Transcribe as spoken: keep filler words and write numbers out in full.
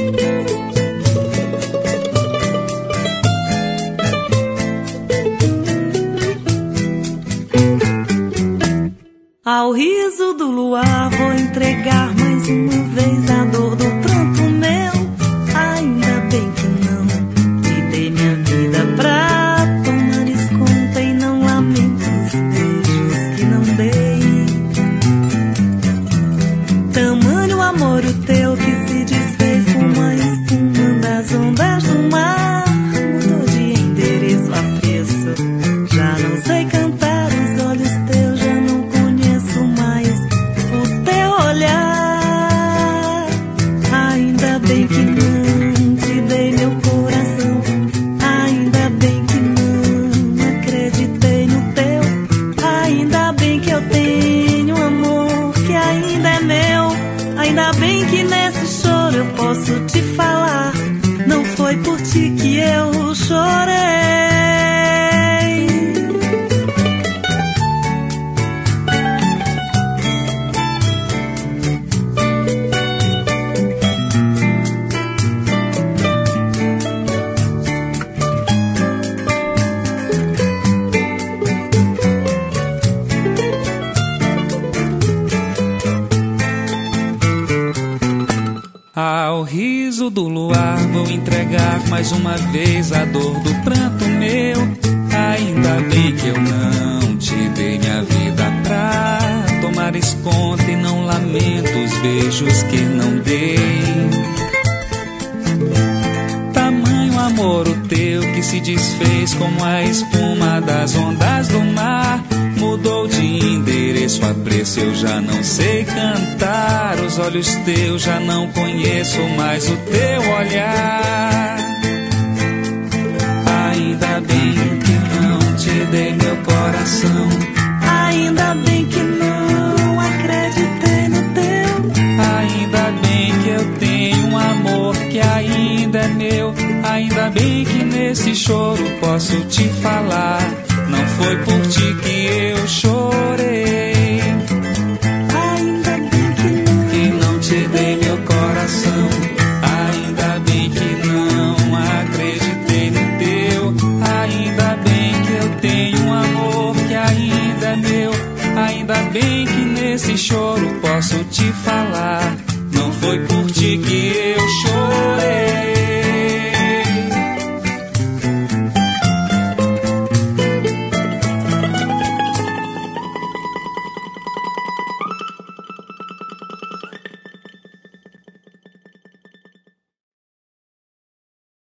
Ao riso do luar vou entregar mais uma vez a dor do pranto meu. Ainda bem que não te dei minha vida pra tomares conta e não lamento os beijos que não dei. Tamanho amor o teu que se desfez com a espuma das ondas do mar. Mudou de endereço a preço, já não sei cantar, os olhos teus já não conheço mais o teu olhar. Ainda bem que não te dei meu coração, ainda bem que não acreditei no teu. Ainda bem que eu tenho amor que ainda é meu. Ainda bem que nesse choro eu posso te falar, não foi por ti que eu chorei. Ao riso do luar vou entregar mais uma vez a dor do pranto meu. Ainda bem que eu não te dei minha vida pra tomares conta e não lamento os beijos que não dei. Tamanho amor o teu que se desfez como a espuma das ondas do mar. Mudou de endereço a preço, eu já não sei cantar. Os olhos teus já não conheço mais o teu olhar. Ainda bem que não te dei meu coração, Ainda bem que não acreditei no teu. ainda bem que eu tenho um amor que ainda é meu. Ainda bem que nesse choro posso te falar, não foi por ti que eu chorei.